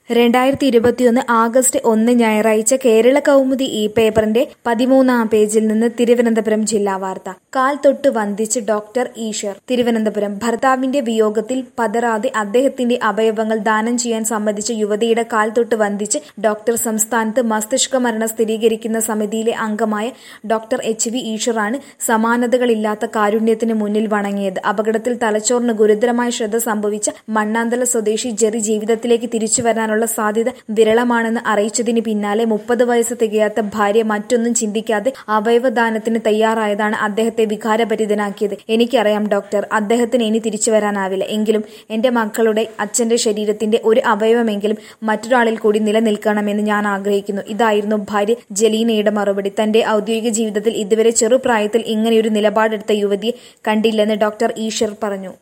2021 August 1 ഞായറാഴ്ച കേരള കൗമുദി ഈ പേപ്പറിന്റെ 13-ാം പേജിൽ നിന്ന് തിരുവനന്തപുരം ജില്ലാ വാർത്ത. കാൽ തൊട്ട് വന്ദിച്ച് ഡോക്ടർ ഈശ്വർ. തിരുവനന്തപുരം. ഭർത്താവിന്റെ വിയോഗത്തിൽ പതറാതെ അദ്ദേഹത്തിന്റെ അവയവങ്ങൾ ദാനം ചെയ്യാൻ സമ്മതിച്ച യുവതിയുടെ കാൽ തൊട്ട് വന്ദിച്ച് ഡോക്ടർ. സംസ്ഥാനത്ത് മസ്തിഷ്ക മരണം സ്ഥിരീകരിക്കുന്ന സമിതിയിലെ അംഗമായ ഡോക്ടർ എച്ച്.വി. ഈശ്വറാണ് സമാനതകളില്ലാത്ത കാരുണ്യത്തിന് മുന്നിൽ വണങ്ങിയത്. അപകടത്തിൽ തലച്ചോറിന് ഗുരുതരമായ ക്ഷത സംഭവിച്ച മണ്ണാന്തല സ്വദേശി ജെറി ജീവിതത്തിലേക്ക് തിരിച്ചുവരാനുള്ള സാധ്യത വിരളമാണെന്ന് അറിയിച്ചതിന് പിന്നാലെ 30 വയസ്സ് തികയാത്ത ഭാര്യ മറ്റൊന്നും ചിന്തിക്കാതെ അവയവദാനത്തിന് തയ്യാറായതാണ് അദ്ദേഹത്തെ വികാരഭരിതനാക്കിയത്. എനിക്കറിയാം ഡോക്ടർ, അദ്ദേഹത്തിന് ഇനി തിരിച്ചു വരാനാവില്ല. എങ്കിലും എന്റെ മക്കളുടെ അച്ഛന്റെ ശരീരത്തിന്റെ ഒരു അവയവമെങ്കിലും മറ്റൊരാളിൽ കൂടി നിലനിൽക്കണമെന്ന് ഞാൻ ആഗ്രഹിക്കുന്നു. ഇതായിരുന്നു ഭാര്യ ജലീനയുടെ മറുപടി. തന്റെ ഔദ്യോഗിക ജീവിതത്തിൽ ഇതുവരെ ചെറുപ്രായത്തിൽ ഇങ്ങനെയൊരു നിലപാടെടുത്ത യുവതിയെ കണ്ടില്ലെന്ന് ഡോക്ടർ ഈശ്വർ പറഞ്ഞു.